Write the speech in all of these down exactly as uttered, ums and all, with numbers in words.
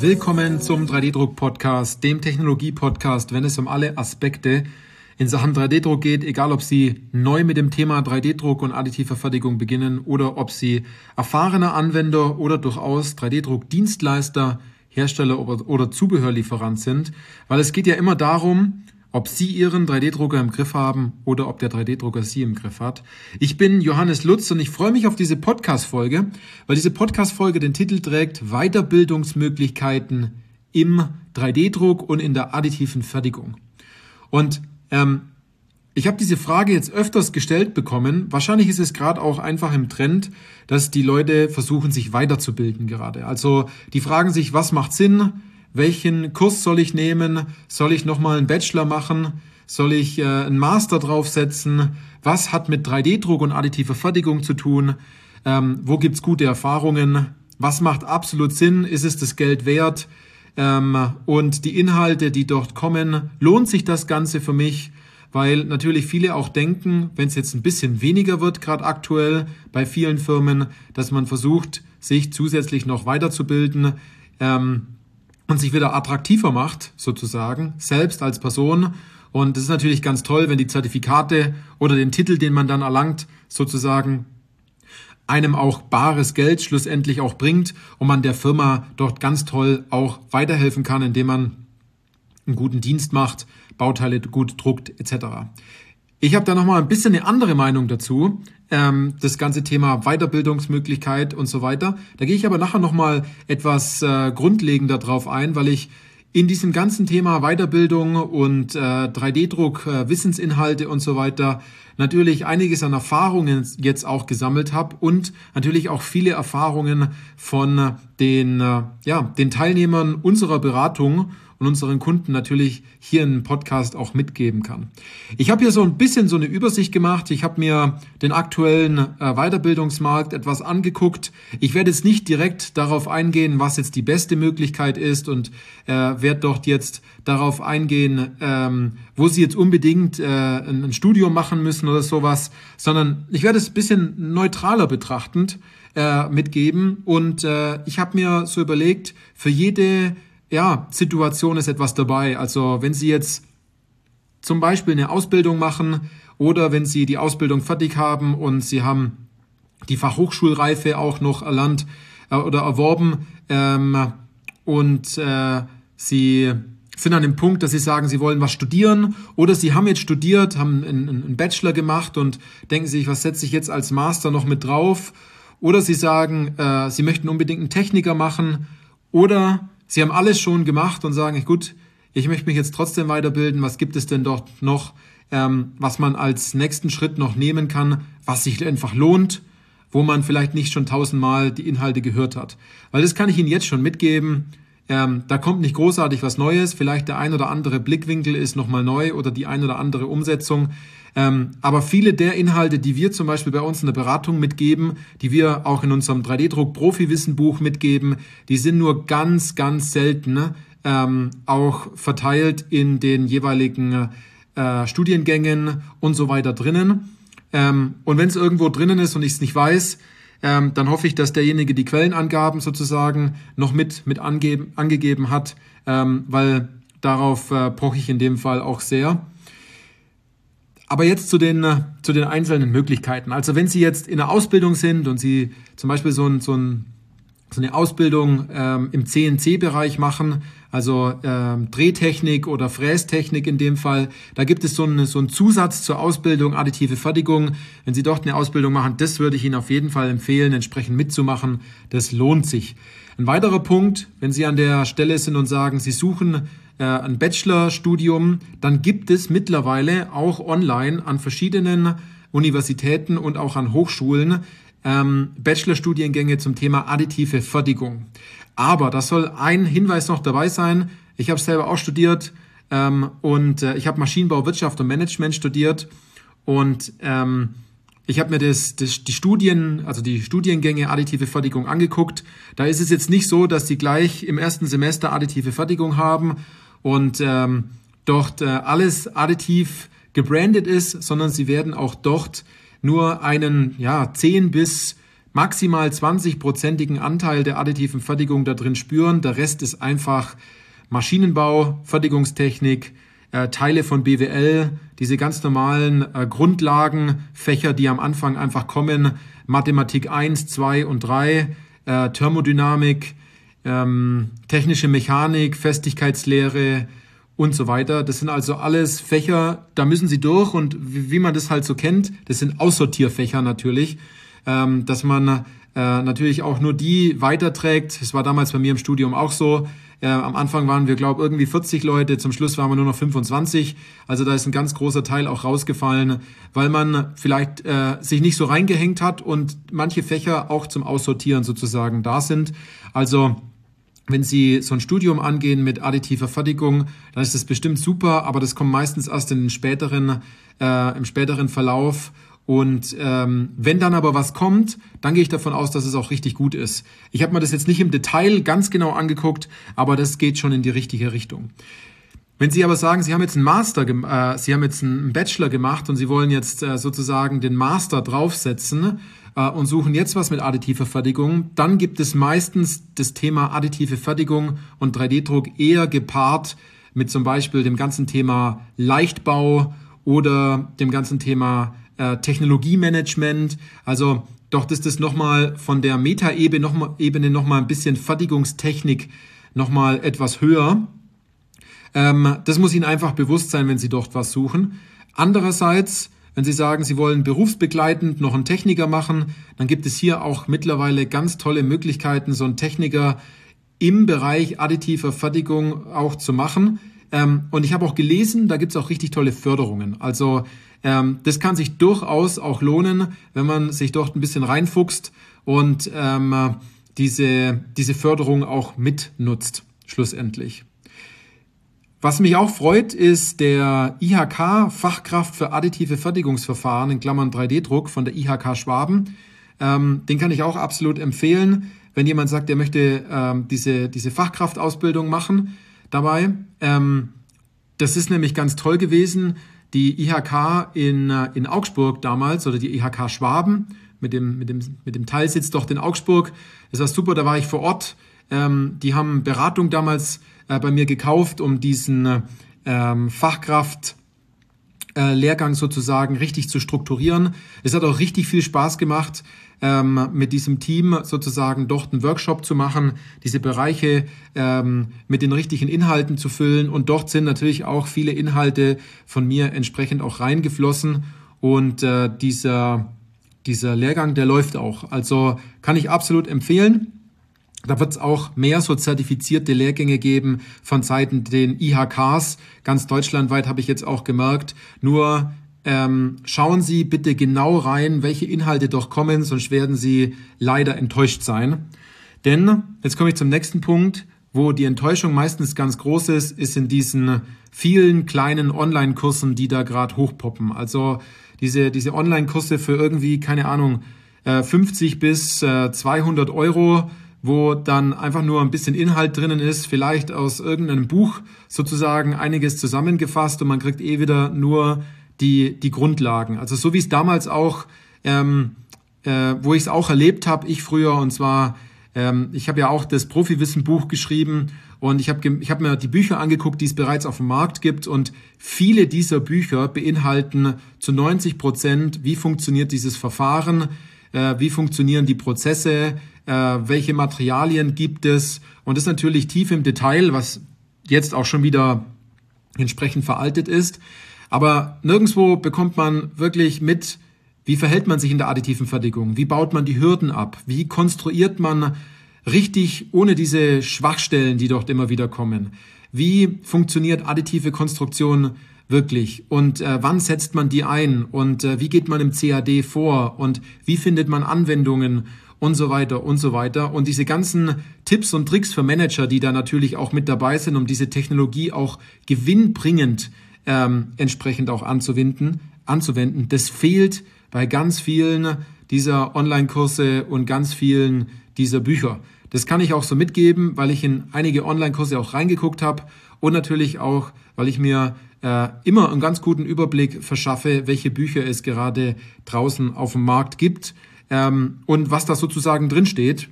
Willkommen zum drei D-Druck-Podcast, dem Technologie-Podcast, wenn es um alle Aspekte in Sachen drei D-Druck geht, egal ob Sie neu mit dem Thema drei D-Druck und additive Fertigung beginnen oder ob Sie erfahrener Anwender oder durchaus drei D-Druck-Dienstleister, Hersteller oder, oder Zubehörlieferant sind, weil es geht ja immer darum, ob Sie Ihren drei D-Drucker im Griff haben oder ob der drei D-Drucker Sie im Griff hat. Ich bin Johannes Lutz und ich freue mich auf diese Podcast-Folge, weil diese Podcast-Folge den Titel trägt Weiterbildungsmöglichkeiten im drei D-Druck und in der additiven Fertigung. Und ähm, ich habe diese Frage jetzt öfters gestellt bekommen. Wahrscheinlich ist es gerade auch einfach im Trend, dass die Leute versuchen, sich weiterzubilden gerade. Also die fragen sich, was macht Sinn? Welchen Kurs soll ich nehmen? Soll ich nochmal einen Bachelor machen? Soll ich äh, einen Master draufsetzen? Was hat mit drei D-Druck und additiver Fertigung zu tun? Ähm, wo gibt's gute Erfahrungen? Was macht absolut Sinn? Ist es das Geld wert? Ähm, und die Inhalte, die dort kommen, lohnt sich das Ganze für mich? Weil natürlich viele auch denken, wenn es jetzt ein bisschen weniger wird, gerade aktuell bei vielen Firmen, dass man versucht, sich zusätzlich noch weiterzubilden, ähm, und sich wieder attraktiver macht, sozusagen, selbst als Person. Und das ist natürlich ganz toll, wenn die Zertifikate oder den Titel, den man dann erlangt, sozusagen einem auch bares Geld schlussendlich auch bringt und man der Firma dort ganz toll auch weiterhelfen kann, indem man einen guten Dienst macht, Bauteile gut druckt et cetera. Ich habe da nochmal ein bisschen eine andere Meinung dazu, ähm, das ganze Thema Weiterbildungsmöglichkeit und so weiter. Da gehe ich aber nachher nochmal etwas äh, grundlegender drauf ein, weil ich in diesem ganzen Thema Weiterbildung und äh, drei D-Druck, äh, Wissensinhalte und so weiter natürlich einiges an Erfahrungen jetzt auch gesammelt habe und natürlich auch viele Erfahrungen von den, äh, ja, den Teilnehmern unserer Beratung und unseren Kunden natürlich hier im Podcast auch mitgeben kann. Ich habe hier so ein bisschen so eine Übersicht gemacht. Ich habe mir den aktuellen äh, Weiterbildungsmarkt etwas angeguckt. Ich werde jetzt nicht direkt darauf eingehen, was jetzt die beste Möglichkeit ist und äh, werde dort jetzt darauf eingehen, ähm, wo Sie jetzt unbedingt äh, ein, ein Studium machen müssen oder sowas, sondern ich werde es ein bisschen neutraler betrachtend äh, mitgeben und äh, ich habe mir so überlegt, für jede Ja, Situation ist etwas dabei. Also wenn Sie jetzt zum Beispiel eine Ausbildung machen oder wenn Sie die Ausbildung fertig haben und Sie haben die Fachhochschulreife auch noch erlernt äh, oder erworben ähm, und äh, Sie sind an dem Punkt, dass Sie sagen, Sie wollen was studieren oder Sie haben jetzt studiert, haben einen, einen Bachelor gemacht und denken sich, was setze ich jetzt als Master noch mit drauf? Oder Sie sagen, äh, Sie möchten unbedingt einen Techniker machen oder Sie haben alles schon gemacht und sagen, gut, ich möchte mich jetzt trotzdem weiterbilden. Was gibt es denn dort noch, ähm, was man als nächsten Schritt noch nehmen kann, was sich einfach lohnt, wo man vielleicht nicht schon tausendmal die Inhalte gehört hat? Weil das kann ich Ihnen jetzt schon mitgeben. Ähm, da kommt nicht großartig was Neues. Vielleicht der ein oder andere Blickwinkel ist nochmal neu oder die ein oder andere Umsetzung. Ähm, aber viele der Inhalte, die wir zum Beispiel bei uns in der Beratung mitgeben, die wir auch in unserem drei D-Druck-Profi-Wissen-Buch mitgeben, die sind nur ganz, ganz selten ähm, auch verteilt in den jeweiligen äh, Studiengängen und so weiter drinnen. Ähm, und wenn es irgendwo drinnen ist und ich es nicht weiß, ähm, dann hoffe ich, dass derjenige die Quellenangaben sozusagen noch mit, mit angeben, angegeben hat, ähm, weil darauf äh, poche ich in dem Fall auch sehr. Aber jetzt zu den, zu den einzelnen Möglichkeiten. Also wenn Sie jetzt in der Ausbildung sind und Sie zum Beispiel so, ein, so, ein, so eine Ausbildung ähm, im C N C-Bereich machen, also ähm, Drehtechnik oder Frästechnik in dem Fall, da gibt es so einen, so einen Zusatz zur Ausbildung, additive Fertigung. Wenn Sie dort eine Ausbildung machen, das würde ich Ihnen auf jeden Fall empfehlen, entsprechend mitzumachen. Das lohnt sich. Ein weiterer Punkt, wenn Sie an der Stelle sind und sagen, Sie suchen äh, ein Bachelorstudium, dann gibt es mittlerweile auch online an verschiedenen Universitäten und auch an Hochschulen ähm, Bachelorstudiengänge zum Thema additive Fertigung. Aber da soll ein Hinweis noch dabei sein. Ich habe selber auch studiert ähm, und äh, ich habe Maschinenbau, Wirtschaft und Management studiert und ähm, ich habe mir das, das, die Studien, also die Studiengänge additive Fertigung angeguckt. Da ist es jetzt nicht so, dass die gleich im ersten Semester additive Fertigung haben und ähm, dort äh, alles additiv gebrandet ist, sondern sie werden auch dort nur einen ja zehn bis maximal zwanzig-prozentigen Anteil der additiven Fertigung da drin spüren. Der Rest ist einfach Maschinenbau, Fertigungstechnik, äh, Teile von B W L, diese ganz normalen äh, Grundlagenfächer, die am Anfang einfach kommen, Mathematik eins, zwei und drei, äh, Thermodynamik, ähm, technische Mechanik, Festigkeitslehre und so weiter. Das sind also alles Fächer, da müssen Sie durch und wie, wie man das halt so kennt, das sind Aussortierfächer natürlich, ähm, dass man äh, natürlich auch nur die weiterträgt. Das war damals bei mir im Studium auch so. Äh, am Anfang waren wir, glaube ich, irgendwie vierzig Leute, zum Schluss waren wir nur noch fünfundzwanzig. Also da ist ein ganz großer Teil auch rausgefallen, weil man vielleicht äh, sich nicht so reingehängt hat und manche Fächer auch zum Aussortieren sozusagen da sind. Also wenn Sie so ein Studium angehen mit additiver Fertigung, dann ist das bestimmt super, aber das kommt meistens erst in den späteren, äh, im späteren Verlauf. Und ähm, wenn dann aber was kommt, dann gehe ich davon aus, dass es auch richtig gut ist. Ich habe mir das jetzt nicht im Detail ganz genau angeguckt, aber das geht schon in die richtige Richtung. Wenn Sie aber sagen, Sie haben jetzt einen Master, äh, Sie haben jetzt einen Bachelor gemacht und Sie wollen jetzt äh, sozusagen den Master draufsetzen äh, und suchen jetzt was mit additiver Fertigung, dann gibt es meistens das Thema additive Fertigung und drei D Druck eher gepaart mit zum Beispiel dem ganzen Thema Leichtbau oder dem ganzen Thema äh, Technologiemanagement. Also doch ist das nochmal von der Metaebene nochmal Ebene nochmal ein bisschen Fertigungstechnik nochmal etwas höher. Ähm, das muss Ihnen einfach bewusst sein, wenn Sie dort was suchen. Andererseits, wenn Sie sagen, Sie wollen berufsbegleitend noch einen Techniker machen, dann gibt es hier auch mittlerweile ganz tolle Möglichkeiten, so einen Techniker im Bereich additiver Fertigung auch zu machen. Ähm, und ich habe auch gelesen, da gibt es auch richtig tolle Förderungen. Also ähm, das kann sich durchaus auch lohnen, wenn man sich dort ein bisschen reinfuchst und ähm, diese, diese Förderung auch mitnutzt, schlussendlich. Was mich auch freut, ist der I H K, Fachkraft für additive Fertigungsverfahren, in Klammern drei D Druck von der I H K Schwaben. Ähm, den kann ich auch absolut empfehlen, wenn jemand sagt, er möchte ähm, diese, diese Fachkraftausbildung machen dabei. Ähm, das ist nämlich ganz toll gewesen. Die I H K in, in Augsburg damals, oder die I H K Schwaben, mit dem, mit dem, mit dem Teilsitz dort in Augsburg. Das war super, da war ich vor Ort. Ähm, die haben Beratung damals äh, bei mir gekauft, um diesen ähm, Fachkraft äh, Lehrgang sozusagen richtig zu strukturieren. Es hat auch richtig viel Spaß gemacht, ähm, mit diesem Team sozusagen dort einen Workshop zu machen, diese Bereiche ähm, mit den richtigen Inhalten zu füllen. Und dort sind natürlich auch viele Inhalte von mir entsprechend auch reingeflossen. Und äh, dieser, dieser Lehrgang, der läuft auch. Also kann ich absolut empfehlen. Da wird es auch mehr so zertifizierte Lehrgänge geben von Seiten den I H Ks. Ganz deutschlandweit habe ich jetzt auch gemerkt. Nur ähm, schauen Sie bitte genau rein, welche Inhalte doch kommen, sonst werden Sie leider enttäuscht sein. Denn, jetzt komme ich zum nächsten Punkt, wo die Enttäuschung meistens ganz groß ist, ist in diesen vielen kleinen Online-Kursen, die da gerade hochpoppen. Also diese, diese Online-Kurse für irgendwie, keine Ahnung, fünfzig bis zweihundert Euro, wo dann einfach nur ein bisschen Inhalt drinnen ist, vielleicht aus irgendeinem Buch sozusagen einiges zusammengefasst und man kriegt eh wieder nur die, die Grundlagen. Also so wie es damals auch, ähm, äh, wo ich es auch erlebt habe, ich früher, und zwar, ähm, ich habe ja auch das Profiwissen-Buch geschrieben und ich habe ich hab mir die Bücher angeguckt, die es bereits auf dem Markt gibt, und viele dieser Bücher beinhalten zu neunzig Prozent, wie funktioniert dieses Verfahren, äh, wie funktionieren die Prozesse, äh, welche Materialien gibt es, und das natürlich tief im Detail, was jetzt auch schon wieder entsprechend veraltet ist. Aber nirgendwo bekommt man wirklich mit, wie verhält man sich in der additiven Fertigung, wie baut man die Hürden ab, wie konstruiert man richtig ohne diese Schwachstellen, die dort immer wieder kommen, wie funktioniert additive Konstruktion wirklich und äh, wann setzt man die ein und äh, wie geht man im C A D vor und wie findet man Anwendungen und so weiter und so weiter. Und diese ganzen Tipps und Tricks für Manager, die da natürlich auch mit dabei sind, um diese Technologie auch gewinnbringend ähm, entsprechend auch anzuwenden, anzuwenden, das fehlt bei ganz vielen dieser Online-Kurse und ganz vielen dieser Bücher. Das kann ich auch so mitgeben, weil ich in einige Online-Kurse auch reingeguckt habe und natürlich auch, weil ich mir äh, immer einen ganz guten Überblick verschaffe, welche Bücher es gerade draußen auf dem Markt gibt. ähm, und was da sozusagen drin steht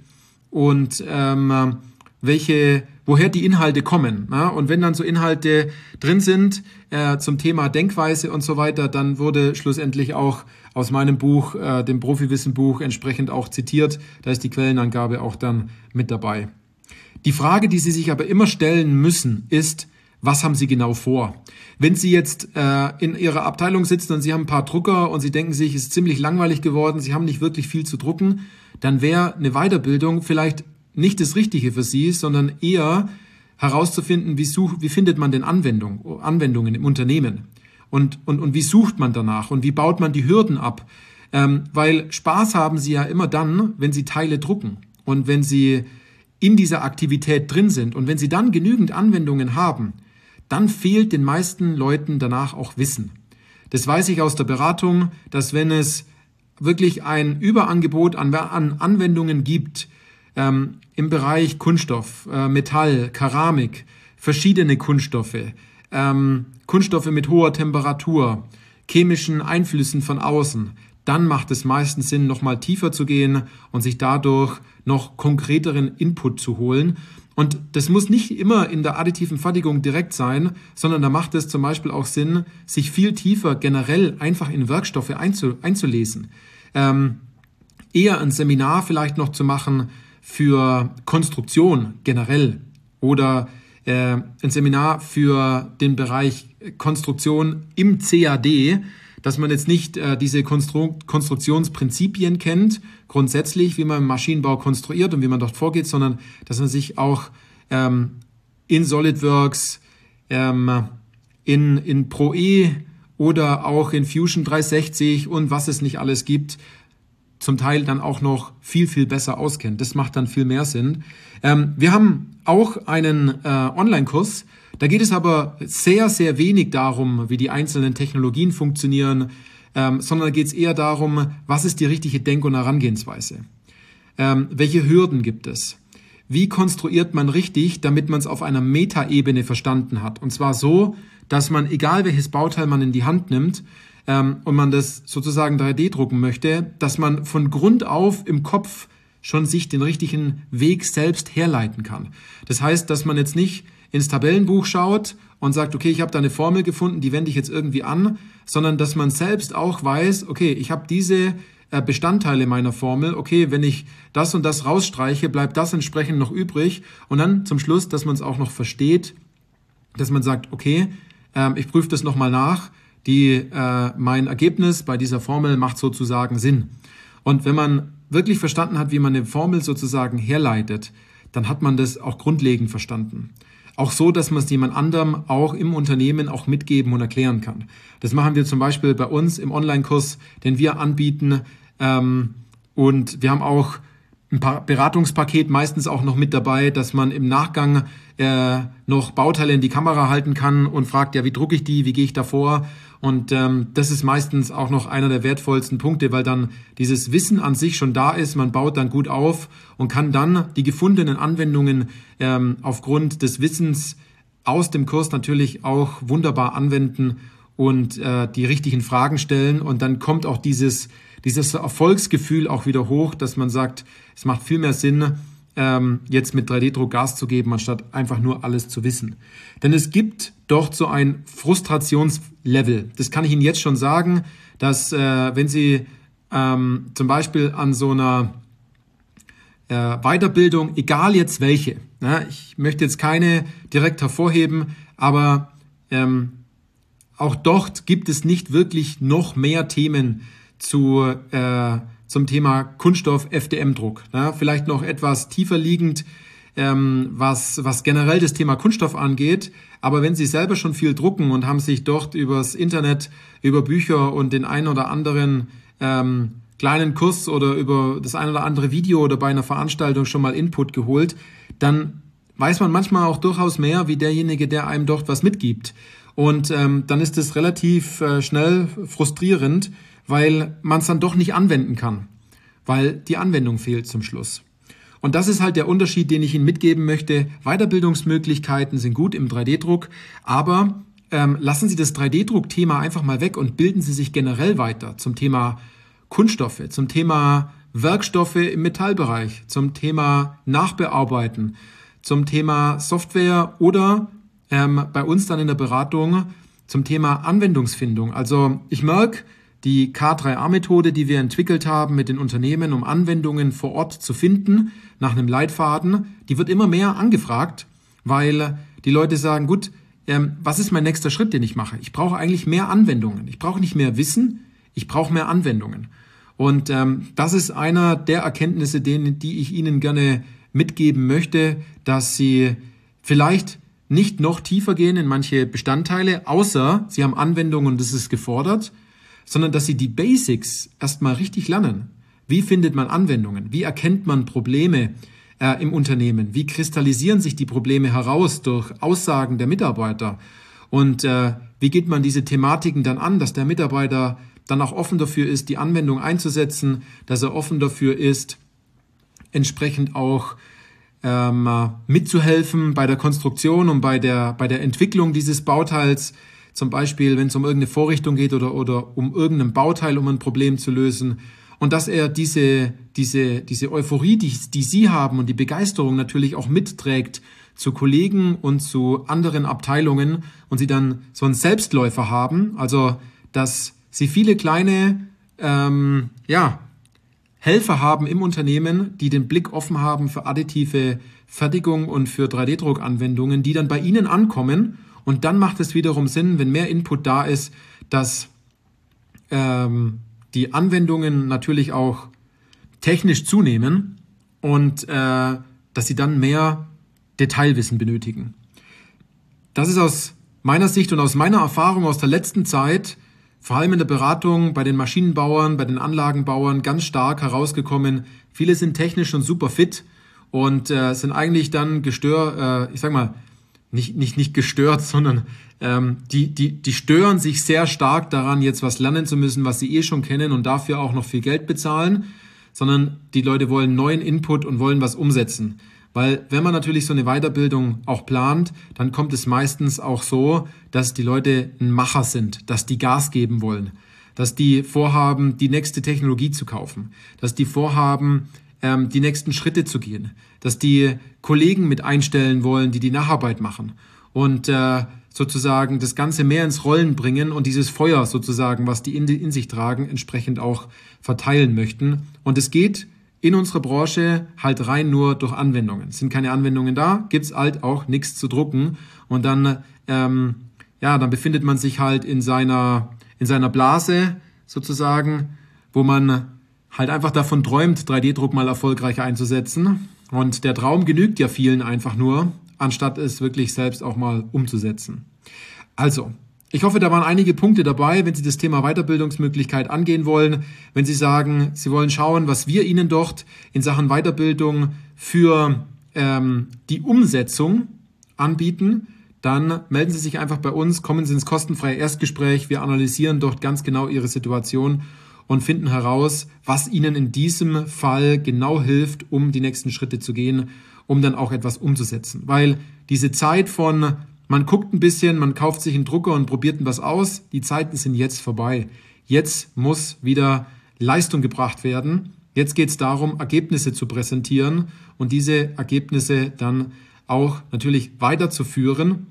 und ähm, welche, woher die Inhalte kommen. Ja? Und wenn dann so Inhalte drin sind äh, zum Thema Denkweise und so weiter, dann wurde schlussendlich auch aus meinem Buch, äh, dem Profiwissen-Buch, entsprechend auch zitiert. Da ist die Quellenangabe auch dann mit dabei. Die Frage, die Sie sich aber immer stellen müssen, ist, was haben Sie genau vor? Wenn Sie jetzt äh, in Ihrer Abteilung sitzen und Sie haben ein paar Drucker und Sie denken sich, es ist ziemlich langweilig geworden, Sie haben nicht wirklich viel zu drucken, dann wäre eine Weiterbildung vielleicht nicht das Richtige für Sie, sondern eher herauszufinden, wie, such, wie findet man denn Anwendung, Anwendungen im Unternehmen und, und, und wie sucht man danach und wie baut man die Hürden ab. Ähm, weil Spaß haben Sie ja immer dann, wenn Sie Teile drucken und wenn Sie in dieser Aktivität drin sind und wenn Sie dann genügend Anwendungen haben, dann fehlt den meisten Leuten danach auch Wissen. Das weiß ich aus der Beratung, dass wenn es wirklich ein Überangebot an, an Anwendungen gibt, ähm, im Bereich Kunststoff, äh, Metall, Keramik, verschiedene Kunststoffe, ähm, Kunststoffe mit hoher Temperatur, chemischen Einflüssen von außen, dann macht es meistens Sinn, nochmal tiefer zu gehen und sich dadurch noch konkreteren Input zu holen. Und das muss nicht immer in der additiven Fertigung direkt sein, sondern da macht es zum Beispiel auch Sinn, sich viel tiefer generell einfach in Werkstoffe einzu, einzulesen. Ähm, eher ein Seminar vielleicht noch zu machen für Konstruktion generell oder äh, ein Seminar für den Bereich Konstruktion im C A D, dass man jetzt nicht äh, diese Konstru- Konstruktionsprinzipien kennt, grundsätzlich, wie man im Maschinenbau konstruiert und wie man dort vorgeht, sondern dass man sich auch ähm, in SolidWorks, ähm, in, in Pro E oder auch in Fusion dreihundertsechzig und was es nicht alles gibt, zum Teil dann auch noch viel, viel besser auskennt. Das macht dann viel mehr Sinn. Ähm, wir haben auch einen äh, Online-Kurs. Da geht es aber sehr, sehr wenig darum, wie die einzelnen Technologien funktionieren, ähm, sondern da geht es eher darum, was ist die richtige Denk- und Herangehensweise? Ähm, welche Hürden gibt es? Wie konstruiert man richtig, damit man es auf einer Metaebene verstanden hat? Und zwar so, dass man, egal welches Bauteil man in die Hand nimmt, ähm, und man das sozusagen drei D drucken möchte, dass man von Grund auf im Kopf schon sich den richtigen Weg selbst herleiten kann. Das heißt, dass man jetzt nicht ins Tabellenbuch schaut und sagt, okay, ich habe da eine Formel gefunden, die wende ich jetzt irgendwie an, sondern dass man selbst auch weiß, okay, ich habe diese äh, Bestandteile meiner Formel, okay, wenn ich das und das rausstreiche, bleibt das entsprechend noch übrig und dann zum Schluss, dass man es auch noch versteht, dass man sagt, okay, ähm, ich prüfe das nochmal nach, die, äh, mein Ergebnis bei dieser Formel macht sozusagen Sinn. Und wenn man wirklich verstanden hat, wie man eine Formel sozusagen herleitet, dann hat man das auch grundlegend verstanden. Auch so, dass man es jemand anderem auch im Unternehmen auch mitgeben und erklären kann. Das machen wir zum Beispiel bei uns im Online-Kurs, den wir anbieten. Ähm, und wir haben auch ein Beratungspaket meistens auch noch mit dabei, dass man im Nachgang äh, noch Bauteile in die Kamera halten kann und fragt, ja, wie drucke ich die, wie gehe ich da vor? Und ähm, das ist meistens auch noch einer der wertvollsten Punkte, weil dann dieses Wissen an sich schon da ist, man baut dann gut auf und kann dann die gefundenen Anwendungen ähm, aufgrund des Wissens aus dem Kurs natürlich auch wunderbar anwenden und äh, die richtigen Fragen stellen. Und dann kommt auch dieses, dieses Erfolgsgefühl auch wieder hoch, dass man sagt, es macht viel mehr Sinn, ähm, jetzt mit drei D Druck Gas zu geben, anstatt einfach nur alles zu wissen. Denn es gibt dort so ein Frustrationslevel. Das kann ich Ihnen jetzt schon sagen, dass äh, wenn Sie ähm, zum Beispiel an so einer äh, Weiterbildung, egal jetzt welche, ne, ich möchte jetzt keine direkt hervorheben, aber ähm, auch dort gibt es nicht wirklich noch mehr Themen zu äh, zum Thema Kunststoff F D M-Druck. Ne? Vielleicht noch etwas tiefer liegend, ähm, was, was generell das Thema Kunststoff angeht. Aber wenn Sie selber schon viel drucken und haben sich dort übers Internet, über Bücher und den einen oder anderen ähm, kleinen Kurs oder über das ein oder andere Video oder bei einer Veranstaltung schon mal Input geholt, dann weiß man manchmal auch durchaus mehr wie derjenige, der einem dort was mitgibt. Und ähm, dann ist es relativ äh, schnell frustrierend, weil man es dann doch nicht anwenden kann, weil die Anwendung fehlt zum Schluss. Und das ist halt der Unterschied, den ich Ihnen mitgeben möchte. Weiterbildungsmöglichkeiten sind gut im drei D Druck, aber ähm, lassen Sie das drei D Druck-Thema einfach mal weg und bilden Sie sich generell weiter zum Thema Kunststoffe, zum Thema Werkstoffe im Metallbereich, zum Thema Nachbearbeiten, zum Thema Software oder ähm, bei uns dann in der Beratung zum Thema Anwendungsfindung. Also ich merke, die K drei A Methode, die wir entwickelt haben mit den Unternehmen, um Anwendungen vor Ort zu finden, nach einem Leitfaden, die wird immer mehr angefragt, weil die Leute sagen, gut, ähm, was ist mein nächster Schritt, den ich mache? Ich brauche eigentlich mehr Anwendungen. Ich brauche nicht mehr Wissen, ich brauche mehr Anwendungen. Und ähm, das ist einer der Erkenntnisse, denen, die ich Ihnen gerne mitgeben möchte, dass Sie vielleicht nicht noch tiefer gehen in manche Bestandteile, außer Sie haben Anwendungen und das ist gefordert, sondern dass Sie die Basics erstmal richtig lernen. Wie findet man Anwendungen? Wie erkennt man Probleme äh, im Unternehmen? Wie kristallisieren sich die Probleme heraus durch Aussagen der Mitarbeiter? Und äh, wie geht man diese Thematiken dann an, dass der Mitarbeiter dann auch offen dafür ist, die Anwendung einzusetzen, dass er offen dafür ist, entsprechend auch ähm, mitzuhelfen bei der Konstruktion und bei der, bei der Entwicklung dieses Bauteils. Zum Beispiel, wenn es um irgendeine Vorrichtung geht oder, oder um irgendein Bauteil, um ein Problem zu lösen. Und dass er diese, diese, diese Euphorie, die, die Sie haben und die Begeisterung natürlich auch mitträgt zu Kollegen und zu anderen Abteilungen und Sie dann so einen Selbstläufer haben. Also, dass Sie viele kleine ähm, ja, Helfer haben im Unternehmen, die den Blick offen haben für additive Fertigung und für drei D Druck-Anwendungen, die dann bei Ihnen ankommen. Und dann macht es wiederum Sinn, wenn mehr Input da ist, dass ähm, die Anwendungen natürlich auch technisch zunehmen und äh, dass Sie dann mehr Detailwissen benötigen. Das ist aus meiner Sicht und aus meiner Erfahrung aus der letzten Zeit, vor allem in der Beratung bei den Maschinenbauern, bei den Anlagenbauern ganz stark herausgekommen. Viele sind technisch schon super fit und äh, sind eigentlich dann gestört, äh, ich sag mal, nicht nicht nicht gestört, sondern ähm, die die die stören sich sehr stark daran, jetzt was lernen zu müssen, was sie eh schon kennen und dafür auch noch viel Geld bezahlen, sondern die Leute wollen neuen Input und wollen was umsetzen. Weil wenn man natürlich so eine Weiterbildung auch plant, dann kommt es meistens auch so, dass die Leute ein Macher sind, dass die Gas geben wollen, dass die vorhaben, die nächste Technologie zu kaufen, dass die vorhaben, ähm, die nächsten Schritte zu gehen, dass die Kollegen mit einstellen wollen, die die Nacharbeit machen und äh, sozusagen das Ganze mehr ins Rollen bringen und dieses Feuer sozusagen, was die in, in sich tragen, entsprechend auch verteilen möchten. Und es geht in unserer Branche halt rein nur durch Anwendungen. Sind keine Anwendungen da, gibt's halt auch nichts zu drucken und dann ähm, ja, dann befindet man sich halt in seiner in seiner Blase sozusagen, wo man halt einfach davon träumt, drei D Druck mal erfolgreich einzusetzen. Und der Traum genügt ja vielen einfach nur, anstatt es wirklich selbst auch mal umzusetzen. Also, ich hoffe, da waren einige Punkte dabei, wenn Sie das Thema Weiterbildungsmöglichkeit angehen wollen, wenn Sie sagen, Sie wollen schauen, was wir Ihnen dort in Sachen Weiterbildung für ähm, die Umsetzung anbieten, dann melden Sie sich einfach bei uns, kommen Sie ins kostenfreie Erstgespräch. Wir analysieren dort ganz genau Ihre Situation und finden heraus, was Ihnen in diesem Fall genau hilft, um die nächsten Schritte zu gehen, um dann auch etwas umzusetzen. Weil diese Zeit von man guckt ein bisschen, man kauft sich einen Drucker und probiert was aus. Die Zeiten sind jetzt vorbei. Jetzt muss wieder Leistung gebracht werden. Jetzt geht es darum, Ergebnisse zu präsentieren und diese Ergebnisse dann auch natürlich weiterzuführen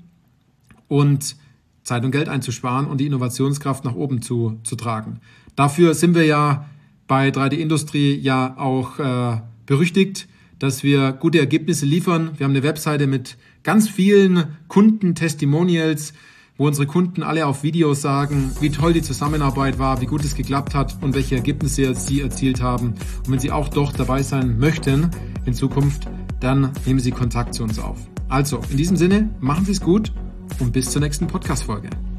und Zeit und Geld einzusparen und die Innovationskraft nach oben zu, zu tragen. Dafür sind wir ja bei drei D Industrie ja auch äh, berüchtigt, dass wir gute Ergebnisse liefern. Wir haben eine Webseite mit ganz vielen Kunden-Testimonials, wo unsere Kunden alle auf Videos sagen, wie toll die Zusammenarbeit war, wie gut es geklappt hat und welche Ergebnisse sie erzielt haben. Und wenn Sie auch doch dabei sein möchten in Zukunft, dann nehmen Sie Kontakt zu uns auf. Also, in diesem Sinne, machen Sie es gut und bis zur nächsten Podcast-Folge.